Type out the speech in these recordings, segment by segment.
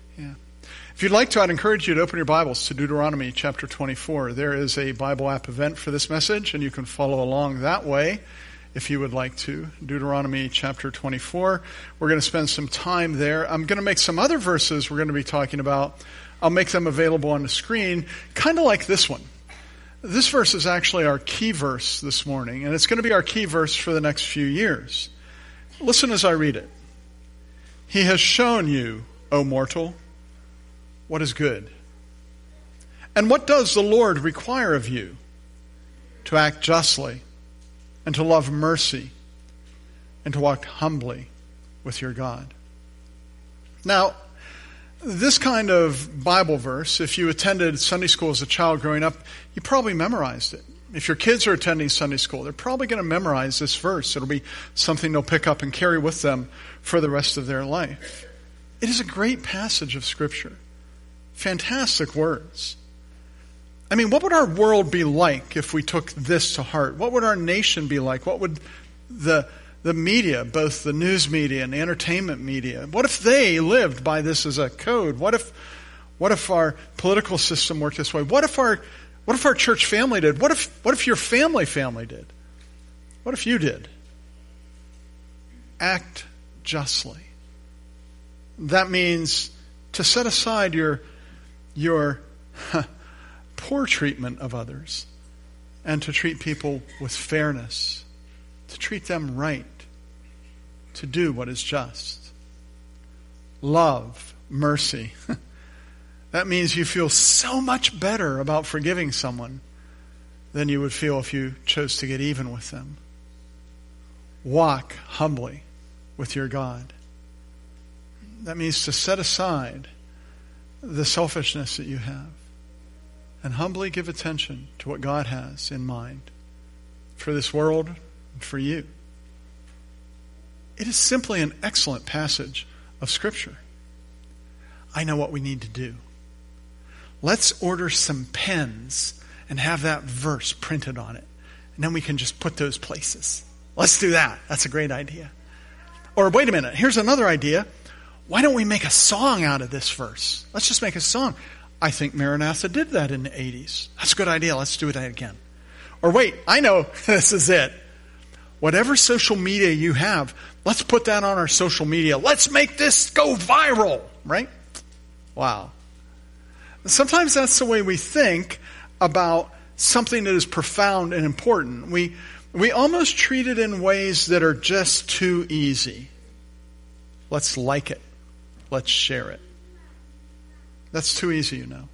Yeah. If you'd like to, I'd encourage you to open your Bibles to Deuteronomy chapter 24. There is a Bible app event for this message, and you can follow along that way if you would like to. Deuteronomy chapter 24. We're going to spend some time there. I'm going to make some other verses we're going to be talking about. I'll make them available on the screen, kind of like this one. This verse is actually our key verse this morning, and it's going to be our key verse for the next few years. Listen as I read it. He has shown you, O mortal, what is good. And what does the Lord require of you? To act justly, and to love mercy, and to walk humbly with your God. Now, this kind of Bible verse, if you attended Sunday school as a child growing up, you probably memorized it. If your kids are attending Sunday school, they're probably going to memorize this verse. It'll be something they'll pick up and carry with them for the rest of their life. It is a great passage of Scripture. Fantastic words. I mean, what would our world be like if we took this to heart? What would our nation be like? What would the media, both the news media and the entertainment media, what if they lived by this as a code? What if our political system worked this way? What if our church family did? What if your family did? What if you did? Act justly. That means to set aside your poor treatment of others and to treat people with fairness, to treat them right, to do what is just. Love, mercy. That means you feel so much better about forgiving someone than you would feel if you chose to get even with them. Walk humbly with your God. That means to set aside the selfishness that you have and humbly give attention to what God has in mind for this world and for you. It is simply an excellent passage of Scripture. I know what we need to do. Let's order some pens and have that verse printed on it. And then we can just put those places. Let's do that. That's a great idea. Or wait a minute, here's another idea. Why don't we make a song out of this verse? Let's just make a song. I think Maranatha did that in the 80s. That's a good idea. Let's do that again. Or wait, I know this is it. Whatever social media you have, let's put that on our social media. Let's make this go viral, right? Wow. Sometimes that's the way we think about something that is profound and important. We almost treat it in ways that are just too easy. Let's like it. Let's share it. That's too easy, you know.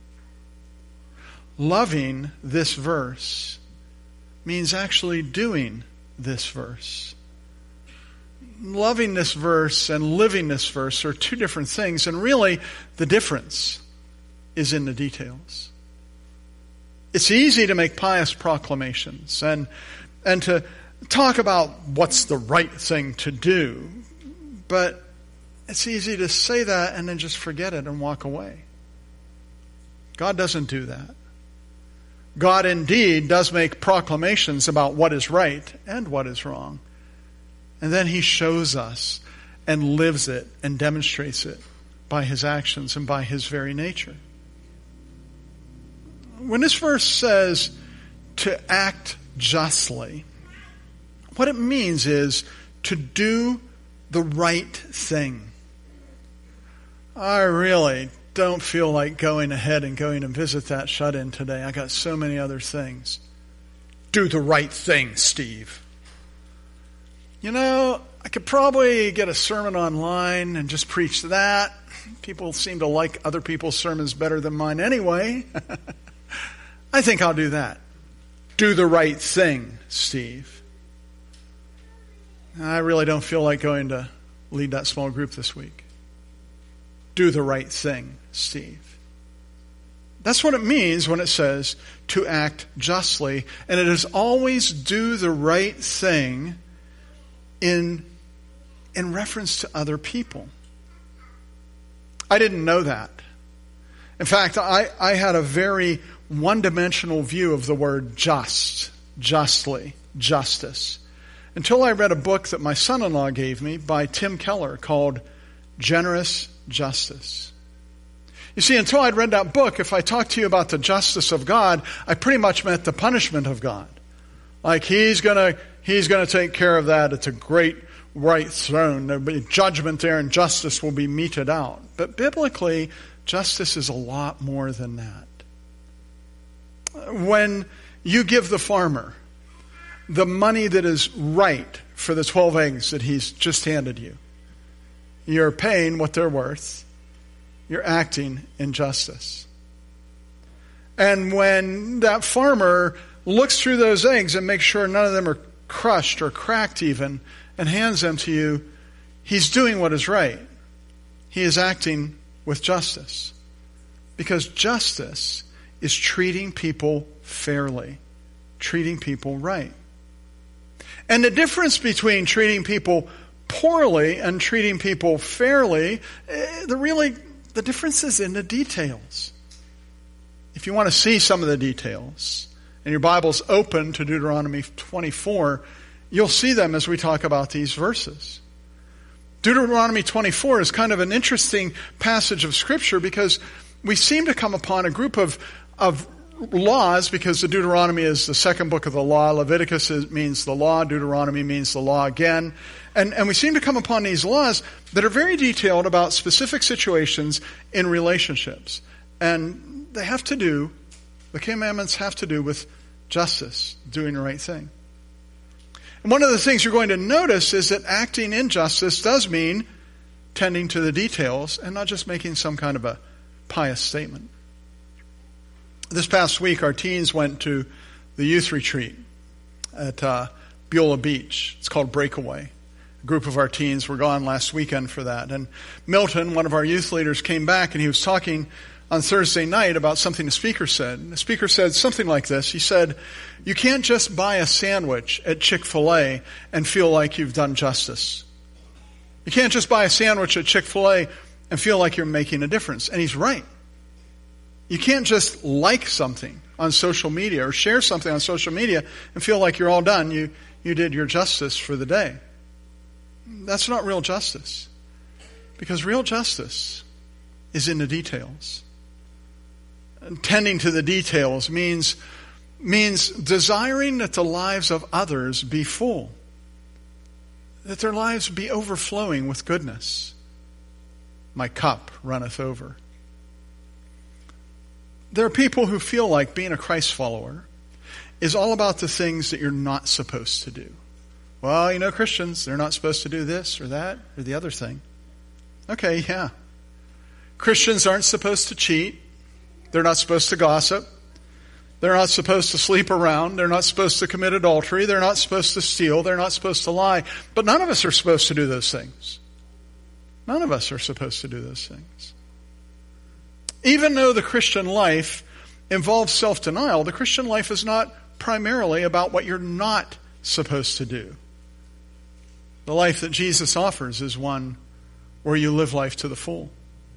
Loving this verse means actually doing this verse. Loving this verse and living this verse are two different things, and really the difference is in the details. It's easy to make pious proclamations and to talk about what's the right thing to do, but it's easy to say that and then just forget it and walk away. God doesn't do that. God indeed does make proclamations about what is right and what is wrong. And then He shows us and lives it and demonstrates it by His actions and by His very nature. When this verse says to act justly, what it means is to do the right thing. I really don't feel like going ahead and going and visit that shut-in today. I got so many other things. Do the right thing, Steve. You know, I could probably get a sermon online and just preach that. People seem to like other people's sermons better than mine anyway. I think I'll do that. Do the right thing, Steve. I really don't feel like going to lead that small group this week. Do the right thing, Steve. That's what it means when it says to act justly. And it is always do the right thing in reference to other people. I didn't know that. In fact, I had a very one-dimensional view of the word just, justly, justice, until I read a book that my son-in-law gave me by Tim Keller called Generous Justice. You see, until I'd read that book, if I talked to you about the justice of God, I pretty much meant the punishment of God. Like he's gonna take care of that. It's a great white throne. There'll be judgment there and justice will be meted out. But biblically, justice is a lot more than that. When you give the farmer the money that is right for the 12 eggs that he's just handed you, you're paying what they're worth. You're acting in justice. And when that farmer looks through those eggs and makes sure none of them are crushed or cracked even, and hands them to you, he's doing what is right. He is acting with justice. Because justice is treating people fairly, treating people right. And the difference between treating people poorly and treating people fairly, the difference is in the details. If you want to see some of the details, and your Bible's open to Deuteronomy 24, you'll see them as we talk about these verses. Deuteronomy 24 is kind of an interesting passage of Scripture because we seem to come upon a group of laws, because the Deuteronomy is the second book of the law. Leviticus means the law. Deuteronomy means the law again. And we seem to come upon these laws that are very detailed about specific situations in relationships. And the commandments have to do with justice, doing the right thing. And one of the things you're going to notice is that acting in justice does mean tending to the details and not just making some kind of a pious statement. This past week, our teens went to the youth retreat at Beulah Beach. It's called Breakaway. A group of our teens were gone last weekend for that. And Milton, one of our youth leaders, came back and he was talking on Thursday night about something the speaker said. And the speaker said something like this. He said, "You can't just buy a sandwich at Chick-fil-A and feel like you've done justice. You can't just buy a sandwich at Chick-fil-A and feel like you're making a difference." And he's right. You can't just like something on social media or share something on social media and feel like you're all done. You did your justice for the day. That's not real justice. Because real justice is in the details. And tending to the details means desiring that the lives of others be full. That their lives be overflowing with goodness. My cup runneth over. There are people who feel like being a Christ follower is all about the things that you're not supposed to do. Well, Christians, they're not supposed to do this or that or the other thing. Okay, yeah. Christians aren't supposed to cheat. They're not supposed to gossip. They're not supposed to sleep around. They're not supposed to commit adultery. They're not supposed to steal. They're not supposed to lie. But none of us are supposed to do those things. None of us are supposed to do those things. Even though the Christian life involves self-denial, the Christian life is not primarily about what you're not supposed to do. The life that Jesus offers is one where you live life to the full.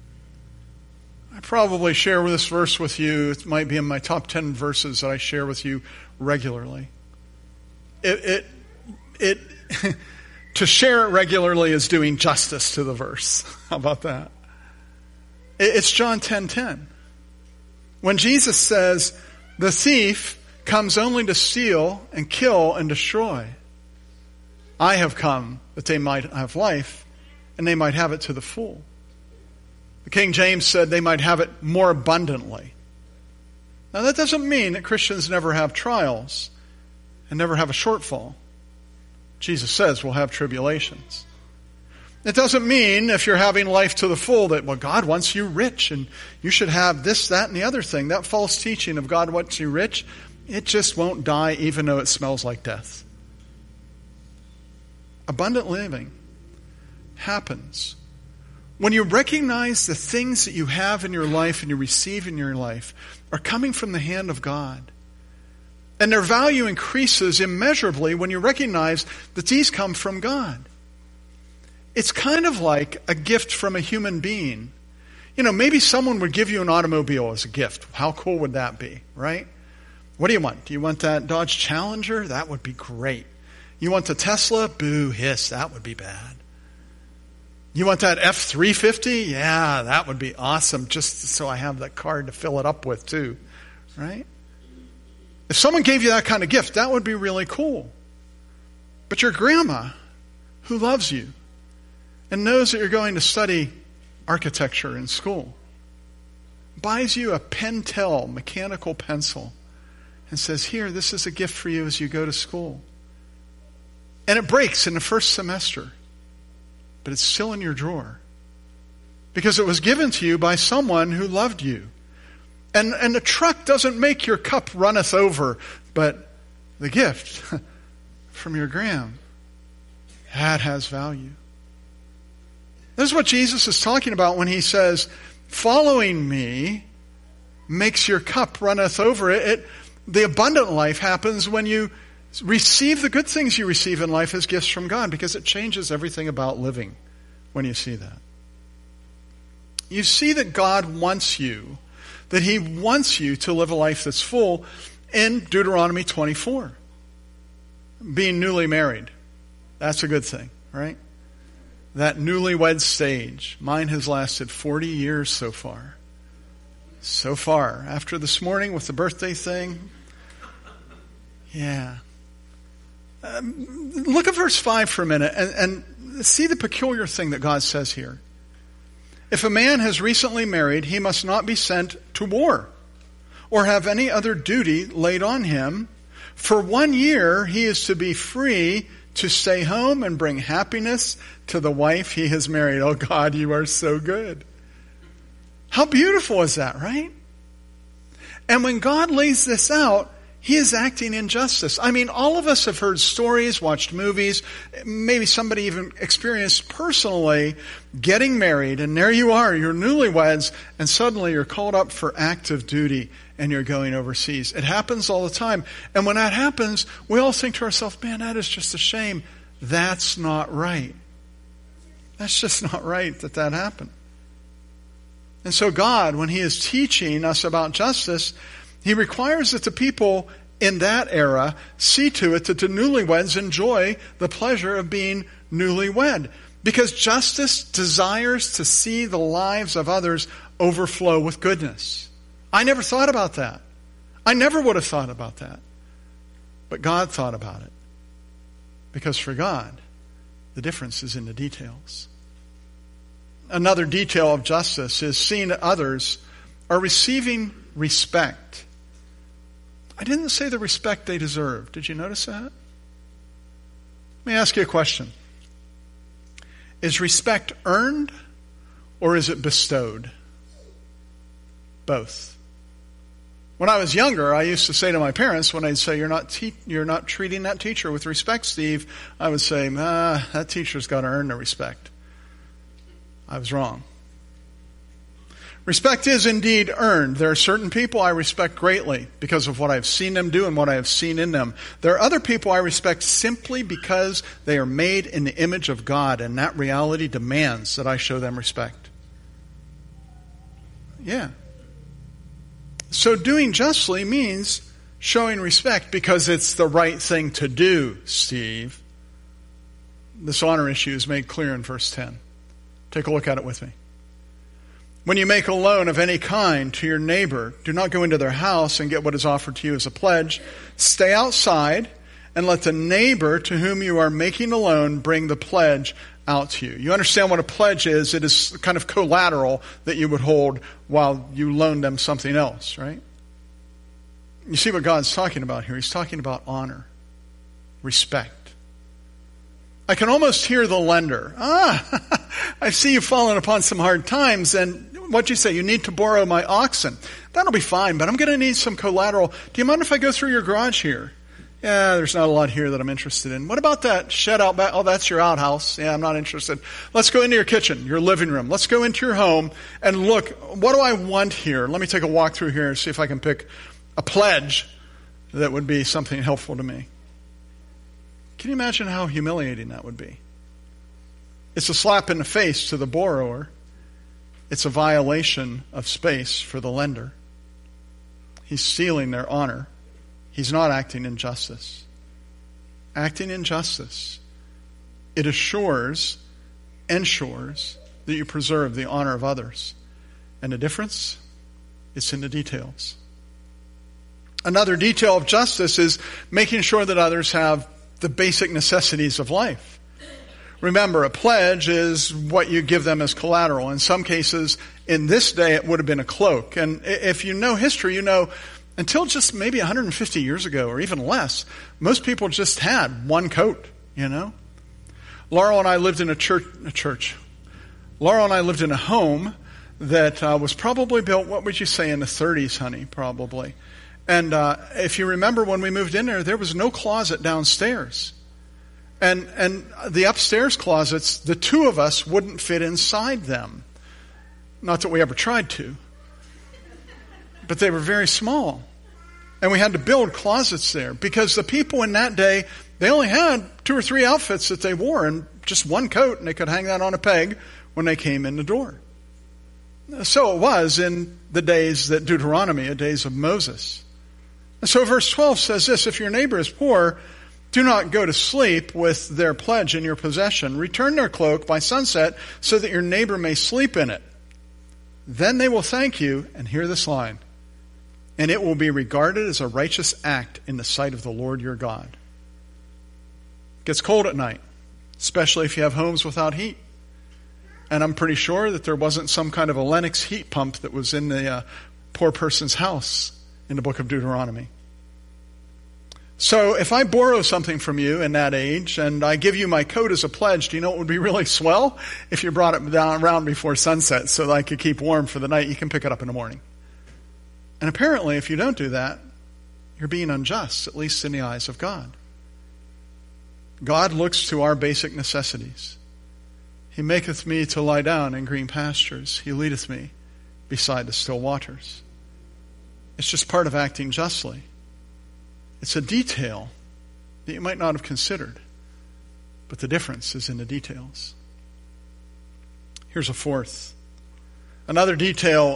I probably share this verse with you. It might be in my top 10 verses that I share with you regularly. To share it regularly is doing justice to the verse. How about that? It's John 10:10. When Jesus says, "The thief comes only to steal and kill and destroy. I have come that they might have life and they might have it to the full." The King James said they might have it more abundantly. Now that doesn't mean that Christians never have trials and never have a shortfall. Jesus says we'll have tribulations. It doesn't mean if you're having life to the full that, well, God wants you rich and you should have this, that, and the other thing. That false teaching of God wants you rich, it just won't die even though it smells like death. Abundant living happens when you recognize the things that you have in your life and you receive in your life are coming from the hand of God. And their value increases immeasurably when you recognize that these come from God. It's kind of like a gift from a human being. Maybe someone would give you an automobile as a gift. How cool would that be, right? What do you want? Do you want that Dodge Challenger? That would be great. You want the Tesla? Boo, hiss, that would be bad. You want that F-350? Yeah, that would be awesome, just so I have that card to fill it up with too, right? If someone gave you that kind of gift, that would be really cool. But your grandma, who loves you and knows that you're going to study architecture in school, buys you a Pentel mechanical pencil and says, here, this is a gift for you as you go to school. And it breaks in the first semester, but it's still in your drawer because it was given to you by someone who loved you. And the truck doesn't make your cup runneth over, but the gift from your gram, that has value. This is what Jesus is talking about when he says, following me makes your cup runneth over. The abundant life happens when you receive the good things you receive in life as gifts from God, because it changes everything about living when you see that. You see that God wants you, that he wants you to live a life that's full in Deuteronomy 24. Being newly married, that's a good thing, right? That newlywed stage. Mine has lasted 40 years so far. So far. After this morning with the birthday thing, yeah. Look at verse 5 for a minute and see the peculiar thing that God says here. If a man has recently married, he must not be sent to war or have any other duty laid on him. For 1 year, he is to be free to stay home and bring happiness to the wife he has married. Oh God, you are so good. How beautiful is that, right? And when God lays this out, he is acting in justice. I mean, all of us have heard stories, watched movies, maybe somebody even experienced personally getting married, and there you are, you're newlyweds, and suddenly you're called up for active duty and you're going overseas. It happens all the time. And when that happens, we all think to ourselves, man, that is just a shame. That's not right. That's just not right that happened. And so God, when he is teaching us about justice, he requires that the people in that era see to it that the newlyweds enjoy the pleasure of being newlywed. Because justice desires to see the lives of others overflow with goodness. I never thought about that. I never would have thought about that. But God thought about it. Because for God, the difference is in the details. Another detail of justice is seeing that others are receiving respect. I didn't say the respect they deserve. Did you notice that? Let me ask you a question. Is respect earned or is it bestowed? Both. When I was younger, I used to say to my parents, when I'd say, you're not treating that teacher with respect, Steve, I would say, that teacher's got to earn the respect. I was wrong. Respect is indeed earned. There are certain people I respect greatly because of what I've seen them do and what I have seen in them. There are other people I respect simply because they are made in the image of God, and that reality demands that I show them respect. Yeah. So doing justly means showing respect because it's the right thing to do, Steve. This honor issue is made clear in verse 10. Take a look at it with me. When you make a loan of any kind to your neighbor, do not go into their house and get what is offered to you as a pledge. Stay outside and let the neighbor to whom you are making a loan bring the pledge out to you. You understand what a pledge is? It is kind of collateral that you would hold while you loan them something else, right? You see what God's talking about here. He's talking about honor, respect. I can almost hear the lender. I see you've fallen upon some hard times, and what'd you say? You need to borrow my oxen. That'll be fine, but I'm going to need some collateral. Do you mind if I go through your garage here? Yeah, there's not a lot here that I'm interested in. What about that shed out back? Oh, that's your outhouse. Yeah, I'm not interested. Let's go into your kitchen, your living room. Let's go into your home and look, what do I want here? Let me take a walk through here and see if I can pick a pledge that would be something helpful to me. Can you imagine how humiliating that would be? It's a slap in the face to the borrower. It's a violation of space for the lender. He's stealing their honor. He's not acting in justice. Acting in justice, it assures ensures that you preserve the honor of others. And the difference? It's in the details. Another detail of justice is making sure that others have the basic necessities of life. Remember, a pledge is what you give them as collateral. In some cases, in this day, it would have been a cloak. And if you know history, you know until just maybe 150 years ago or even less, most people just had one coat, you know. Laurel and I lived in a church. Laurel and I lived in a home that was probably built, what would you say, in the 30s, honey, probably. And if you remember when we moved in there was no closet downstairs. And the upstairs closets, the two of us wouldn't fit inside them. Not that we ever tried to. But they were very small. And we had to build closets there because the people in that day, they only had 2 or 3 outfits that they wore and just one coat, and they could hang that on a peg when they came in the door. So it was in the days that Deuteronomy, the days of Moses. And so verse 12 says this, if your neighbor is poor, do not go to sleep with their pledge in your possession. Return their cloak by sunset so that your neighbor may sleep in it. Then they will thank you, and hear this line, and it will be regarded as a righteous act in the sight of the Lord your God. It gets cold at night, especially if you have homes without heat. And I'm pretty sure that there wasn't some kind of a Lennox heat pump that was in the poor person's house in the book of Deuteronomy. So if I borrow something from you in that age and I give you my coat as a pledge, do you know what would be really swell? If you brought it down around before sunset so that I could keep warm for the night, you can pick it up in the morning. And apparently if you don't do that, you're being unjust, at least in the eyes of God. God looks to our basic necessities. He maketh me to lie down in green pastures. He leadeth me beside the still waters. It's just part of acting justly. It's a detail that you might not have considered, but the difference is in the details. Here's a fourth. Another detail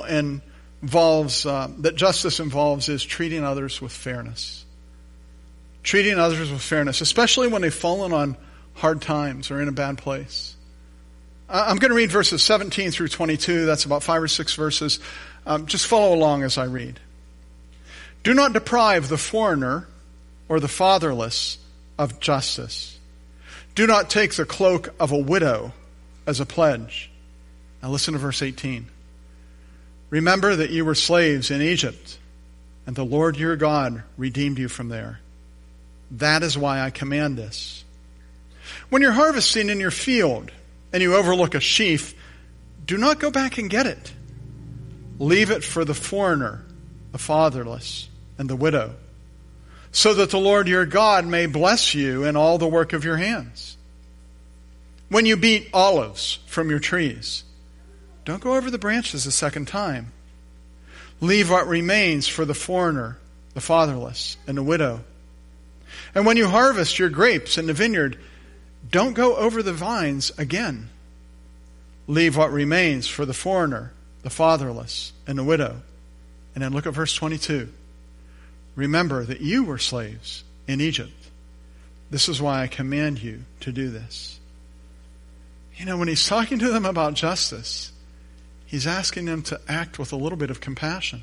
that justice involves is treating others with fairness. Treating others with fairness, especially when they've fallen on hard times or in a bad place. I'm going to read verses 17 through 22. That's about 5 or 6 verses. Just follow along as I read. Do not deprive the foreigner or the fatherless of justice. Do not take the cloak of a widow as a pledge. Now listen to verse 18. Remember that you were slaves in Egypt, and the Lord your God redeemed you from there. That is why I command this. When you're harvesting in your field and you overlook a sheaf, do not go back and get it. Leave it for the foreigner, the fatherless, and the widow, so that the Lord your God may bless you in all the work of your hands. When you beat olives from your trees, don't go over the branches a second time. Leave what remains for the foreigner, the fatherless, and the widow. And when you harvest your grapes in the vineyard, don't go over the vines again. Leave what remains for the foreigner, the fatherless, and the widow. And then look at verse 22. Remember that you were slaves in Egypt. This is why I command you to do this. You know, when he's talking to them about justice, he's asking them to act with a little bit of compassion.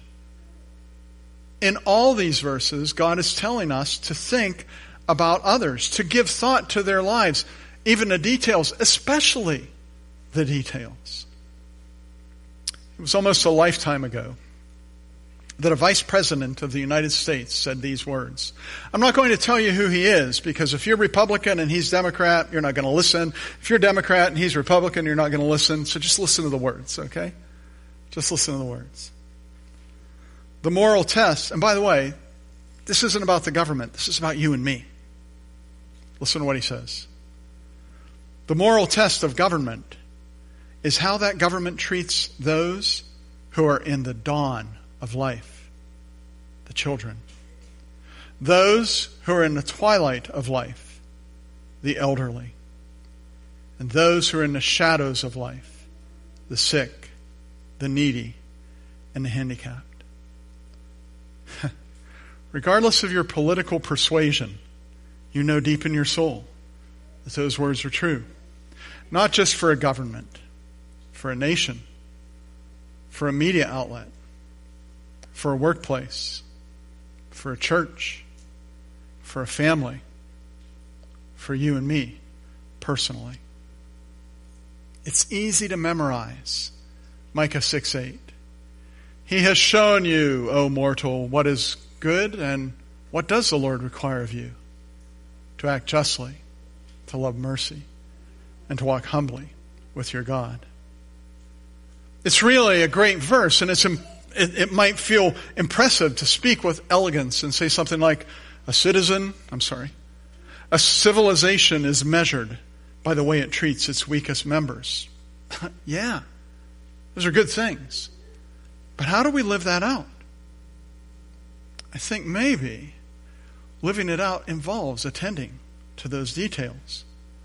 In all these verses, God is telling us to think about others, to give thought to their lives, even the details, especially the details. It was almost a lifetime ago that a vice president of the United States said these words. I'm not going to tell you who he is, because if you're Republican and he's Democrat, you're not going to listen. If you're Democrat and he's Republican, you're not going to listen. So just listen to the words, okay? Just listen to the words. The moral test, and by the way, this isn't about the government. This is about you and me. Listen to what he says. The moral test of government is how that government treats those who are in the dawn of life, the children. Those who are in the twilight of life, the elderly. And those who are in the shadows of life, the sick, the needy, and the handicapped. Regardless of your political persuasion, you know deep in your soul that those words are true. Not just for a government, for a nation, for a media outlet, for a workplace, for a church, for a family, for you and me personally. It's easy to memorize Micah 6:8. He has shown you, O mortal, what is good, and what does the Lord require of you? To act justly, to love mercy, and to walk humbly with your God. It's really a great verse, and it might feel impressive to speak with elegance and say something like, a civilization is measured by the way it treats its weakest members. Yeah, those are good things. But how do we live that out? I think maybe living it out involves attending to those details.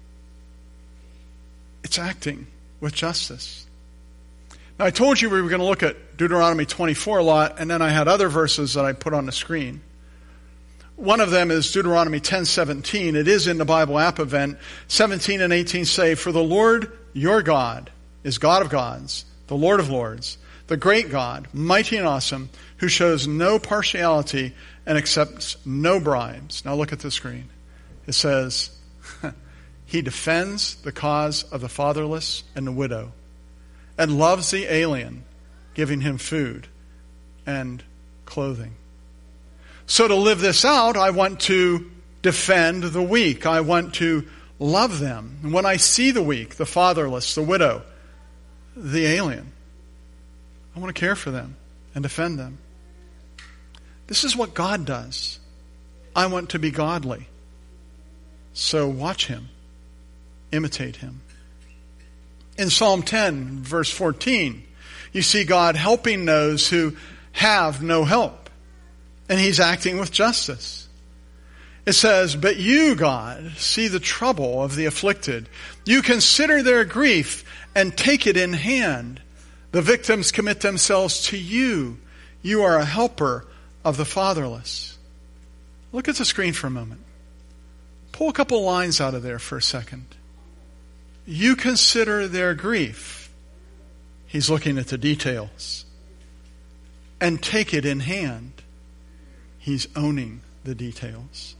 It's acting with justice. Now, I told you we were going to look at Deuteronomy 24 a lot, and then I had other verses that I put on the screen. One of them is Deuteronomy 10:17. It is in the Bible app event. 17 and 18 say, for the Lord your God is God of gods, the Lord of lords, the great God, mighty and awesome, who shows no partiality and accepts no bribes. Now look at the screen. It says, he defends the cause of the fatherless and the widow, and loves the alien, giving him food and clothing. So to live this out, I want to defend the weak. I want to love them. And when I see the weak, the fatherless, the widow, the alien, I want to care for them and defend them. This is what God does. I want to be godly. So watch him. Imitate him. In Psalm 10, verse 14, you see God helping those who have no help. And he's acting with justice. It says, but you, God, see the trouble of the afflicted. You consider their grief and take it in hand. The victims commit themselves to you. You are a helper of the fatherless. Look at the screen for a moment. Pull a couple lines out of there for a second. You consider their grief. He's looking at the details. And take it in hand. He's owning the details.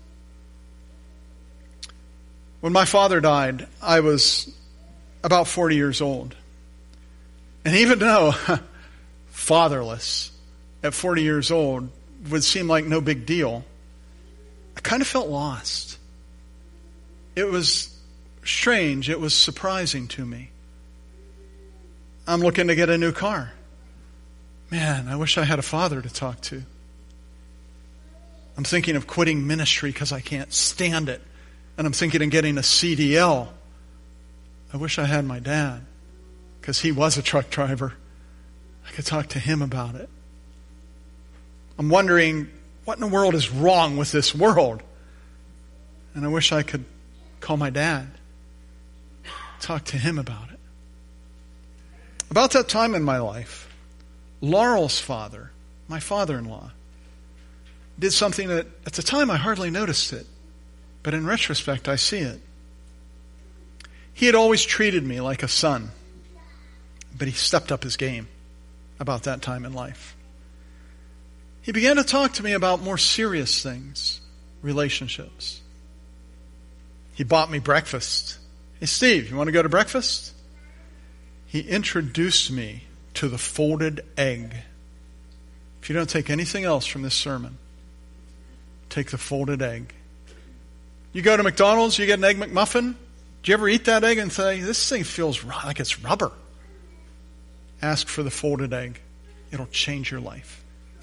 When my father died, I was about 40 years old. And even though fatherless at 40 years old would seem like no big deal, I kind of felt lost. It was strange. It was surprising to me. I'm looking to get a new car. Man, I wish I had a father to talk to. I'm thinking of quitting ministry because I can't stand it. And I'm thinking of getting a CDL. I wish I had my dad because he was a truck driver. I could talk to him about it. I'm wondering, what in the world is wrong with this world? And I wish I could call my dad, talk to him about it. About that time in my life, Laurel's father, my father-in-law, did something that at the time I hardly noticed it, but in retrospect I see it. He had always treated me like a son, but he stepped up his game about that time in life. He began to talk to me about more serious things, relationships. He bought me breakfast. Hey, Steve, you want to go to breakfast? He introduced me to the folded egg. If you don't take anything else from this sermon, take the folded egg. You go to McDonald's, you get an Egg McMuffin. Do you ever eat that egg and say, this thing feels like it's rubber? Ask for the folded egg. It'll change your life.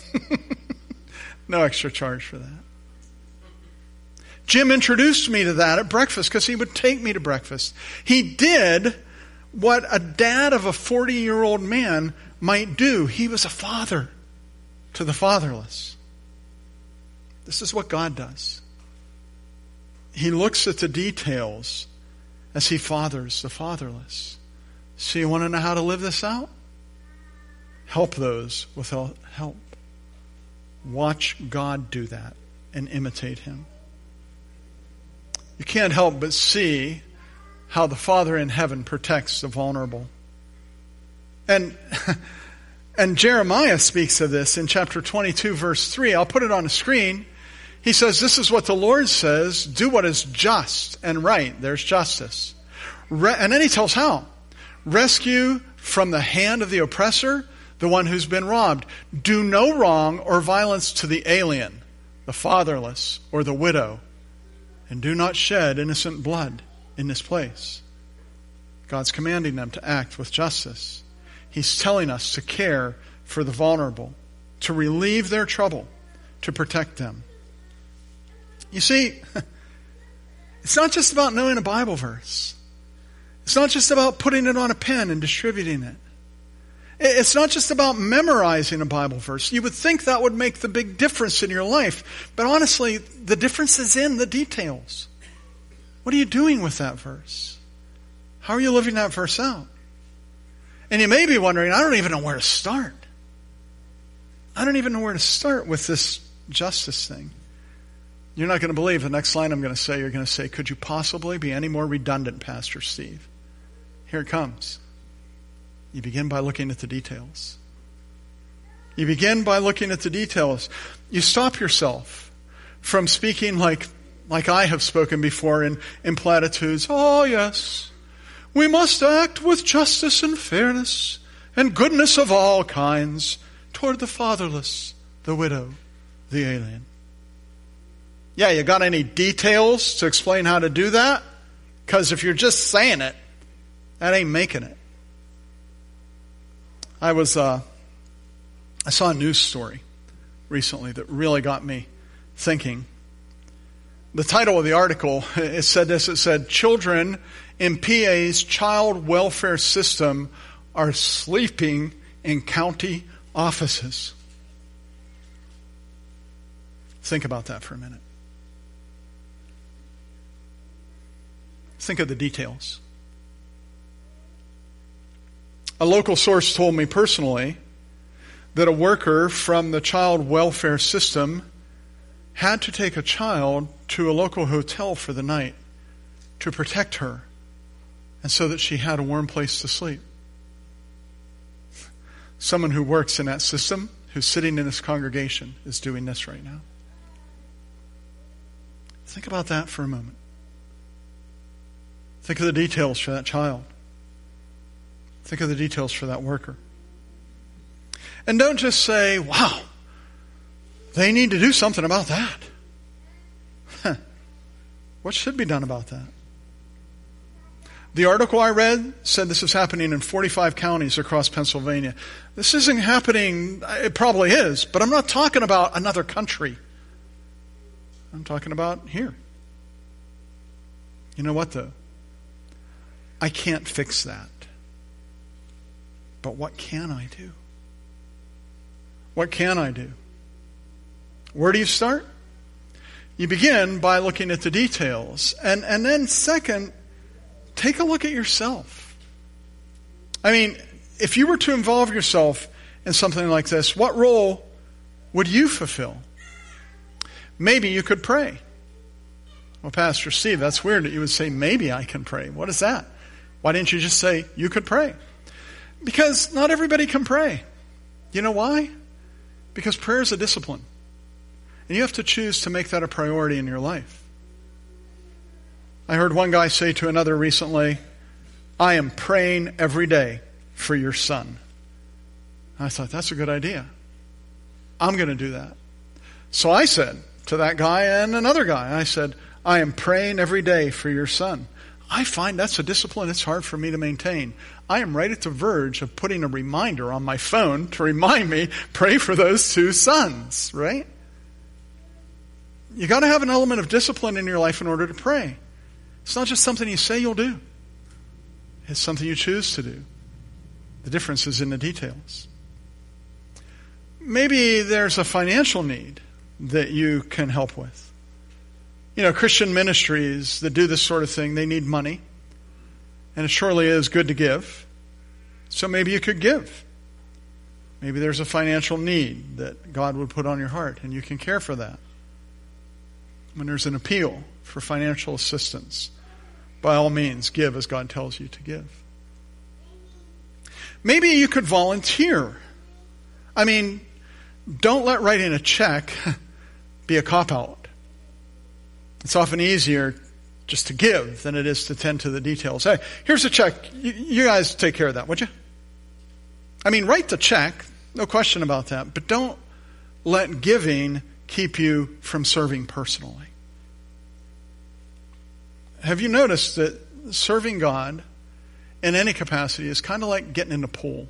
No extra charge for that. Jim introduced me to that at breakfast because he would take me to breakfast. He did what a dad of a 40-year-old man might do. He was a father to the fatherless. This is what God does. He looks at the details as he fathers the fatherless. So you want to know how to live this out? Help those without help. Watch God do that and imitate him. You can't help but see how the Father in heaven protects the vulnerable. And Jeremiah speaks of this in chapter 22, verse 3. I'll put it on the screen. He says, this is what the Lord says, do what is just and right. There's justice. And then he tells how. Rescue from the hand of the oppressor, the one who's been robbed. Do no wrong or violence to the alien, the fatherless, or the widow. And do not shed innocent blood in this place. God's commanding them to act with justice. He's telling us to care for the vulnerable, to relieve their trouble, to protect them. You see, it's not just about knowing a Bible verse. It's not just about putting it on a pen and distributing it. It's not just about memorizing a Bible verse. You would think that would make the big difference in your life. But honestly, the difference is in the details. What are you doing with that verse? How are you living that verse out? And you may be wondering, I don't even know where to start. I don't even know where to start with this justice thing. You're not going to believe the next line I'm going to say. You're going to say, could you possibly be any more redundant, Pastor Steve? Here it comes. You begin by looking at the details. You begin by looking at the details. You stop yourself from speaking like I have spoken before in platitudes. Oh, yes, we must act with justice and fairness and goodness of all kinds toward the fatherless, the widow, the alien. Yeah, you got any details to explain how to do that? Because if you're just saying it, that ain't making it. I saw a news story recently that really got me thinking. The title of the article, it said this, it said, children in PA's child welfare system are sleeping in county offices. Think about that for a minute. Think of the details. A local source told me personally that a worker from the child welfare system had to take a child to a local hotel for the night to protect her and so that she had a warm place to sleep. Someone who works in that system, who's sitting in this congregation, is doing this right now. Think about that for a moment. Think of the details for that child. Think of the details for that worker. And don't just say, wow, they need to do something about that. What should be done about that? The article I read said this is happening in 45 counties across Pennsylvania. This isn't happening, it probably is, but I'm not talking about another country. I'm talking about here. You know what though? I can't fix that. But what can I do? What can I do? Where do you start? You begin by looking at the details. And then second, take a look at yourself. I mean, if you were to involve yourself in something like this, what role would you fulfill? Maybe you could pray. Well, Pastor Steve, that's weird that you would say, maybe I can pray. What is that? Why didn't you just say, you could pray? Because not everybody can pray. You know why? Because prayer is a discipline. And you have to choose to make that a priority in your life. I heard one guy say to another recently, I am praying every day for your son. I thought, that's a good idea. I'm going to do that. So I said to that guy and another guy, I said, I am praying every day for your son. I find that's a discipline it's hard for me to maintain. I am right at the verge of putting a reminder on my phone to remind me, pray for those two sons, right? You got to have an element of discipline in your life in order to pray. It's not just something you say you'll do. It's something you choose to do. The difference is in the details. Maybe there's a financial need that you can help with. You know, Christian ministries that do this sort of thing, they need money. And it surely is good to give. So maybe you could give. Maybe there's a financial need that God would put on your heart, and you can care for that. When there's an appeal for financial assistance, by all means, give as God tells you to give. Maybe you could volunteer. I mean, don't let writing a check be a cop-out. It's often easier just to give than it is to tend to the details. Hey, here's a check. You guys take care of that, would you? I mean, write the check, no question about that, but don't let giving keep you from serving personally. Have you noticed that serving God in any capacity is kind of like getting in a pool?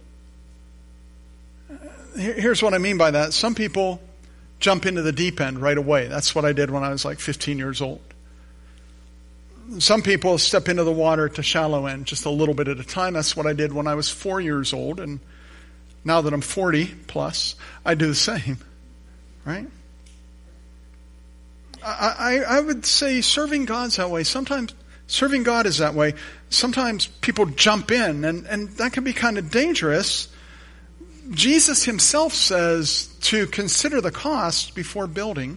Here's what I mean by that. Some people jump into the deep end right away. That's what I did when I was like 15 years old. Some people step into the water at the shallow end just a little bit at a time. That's what I did when I was 4 years old. And now that I'm 40 plus, I do the same. Right? I would say serving God's that way. Sometimes serving God is that way. Sometimes people jump in, and that can be kind of dangerous. Jesus himself says to consider the cost before building.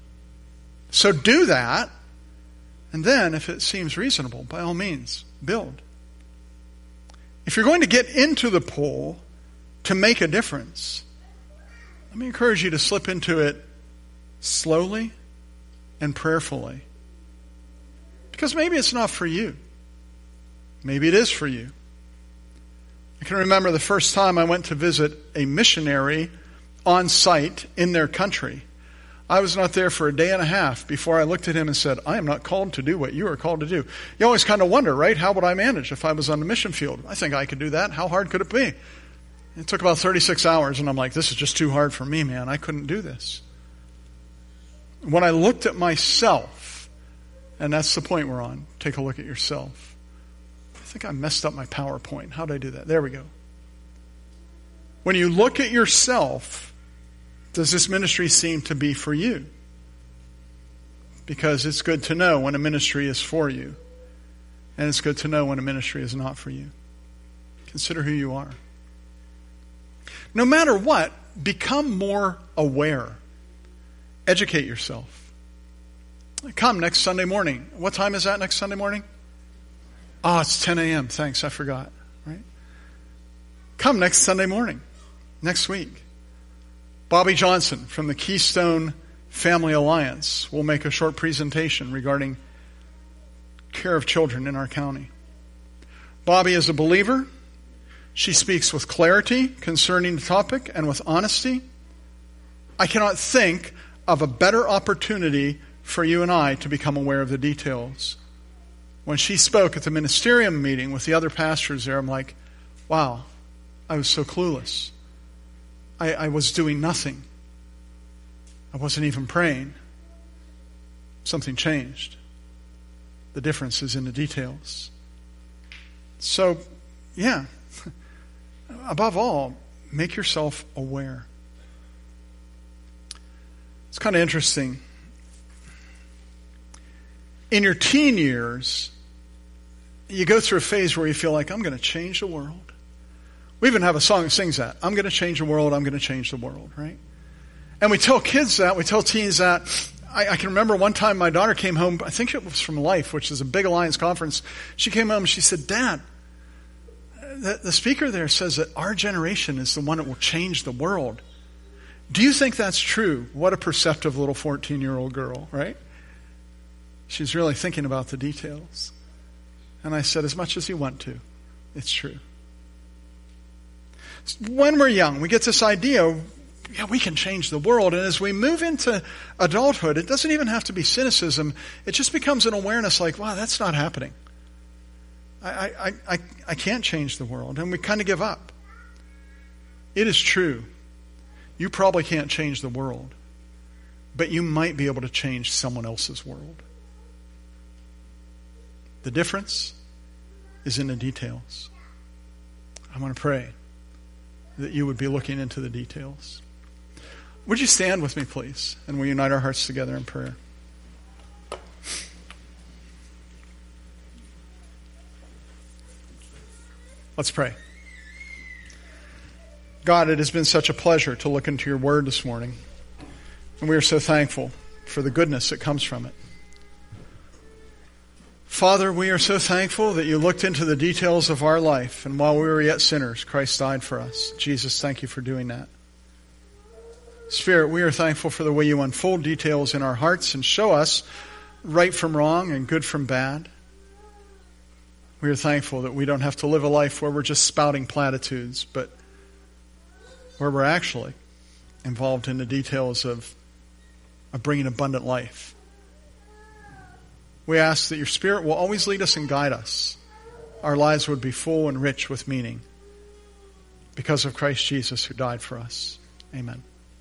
So do that. And then, if it seems reasonable, by all means, build. If you're going to get into the pool to make a difference, let me encourage you to slip into it slowly and prayerfully. Because maybe it's not for you. Maybe it is for you. I can remember the first time I went to visit a missionary on site in their country. I was not there for a day and a half before I looked at him and said, I am not called to do what you are called to do. You always kind of wonder, right? How would I manage if I was on the mission field? I think I could do that. How hard could it be? It took about 36 hours, and I'm like, this is just too hard for me, man. I couldn't do this. When I looked at myself, and that's the point we're on, take a look at yourself. I think I messed up my PowerPoint. How did I do that? There we go. When you look at yourself, does this ministry seem to be for you? Because it's good to know when a ministry is for you, and it's good to know when a ministry is not for you. Consider who you are. No matter what, become more aware. Educate yourself. Come next Sunday morning. What time is that next Sunday morning? It's 10 a.m. Thanks, I forgot. Right? Come next Sunday morning, next week. Bobby Johnson from the Keystone Family Alliance will make a short presentation regarding care of children in our county. Bobby is a believer. She speaks with clarity concerning the topic and with honesty. I cannot think of a better opportunity for you and I to become aware of the details. When she spoke at the ministerium meeting with the other pastors there, I'm like, wow, I was so clueless. I was doing nothing. I wasn't even praying. Something changed. The difference is in the details. So, yeah, above all, make yourself aware. It's kind of interesting. In your teen years, you go through a phase where you feel like, I'm going to change the world. We even have a song that sings that. I'm going to change the world, I'm going to change the world, right? And we tell kids that, we tell teens that. I can remember one time my daughter came home, I think it was from Life, which is a big Alliance conference. She came home and she said, Dad, the speaker there says that our generation is the one that will change the world. Do you think that's true? What a perceptive little 14-year-old girl, right? She's really thinking about the details. And I said, as much as you want to, it's true. When we're young, we get this idea, yeah, we can change the world. And as we move into adulthood, it doesn't even have to be cynicism. It just becomes an awareness like, wow, that's not happening. I can't change the world. And we kind of give up. It is true. You probably can't change the world, but you might be able to change someone else's world. The difference is in the details. I want to pray that you would be looking into the details. Would you stand with me, please, and we'll unite our hearts together in prayer. Let's pray. God, it has been such a pleasure to look into your word this morning, and we are so thankful for the goodness that comes from it. Father, we are so thankful that you looked into the details of our life, and while we were yet sinners, Christ died for us. Jesus, thank you for doing that. Spirit, we are thankful for the way you unfold details in our hearts and show us right from wrong and good from bad. We are thankful that we don't have to live a life where we're just spouting platitudes, but where we're actually involved in the details of bringing abundant life. We ask that your Spirit will always lead us and guide us. Our lives would be full and rich with meaning because of Christ Jesus who died for us. Amen.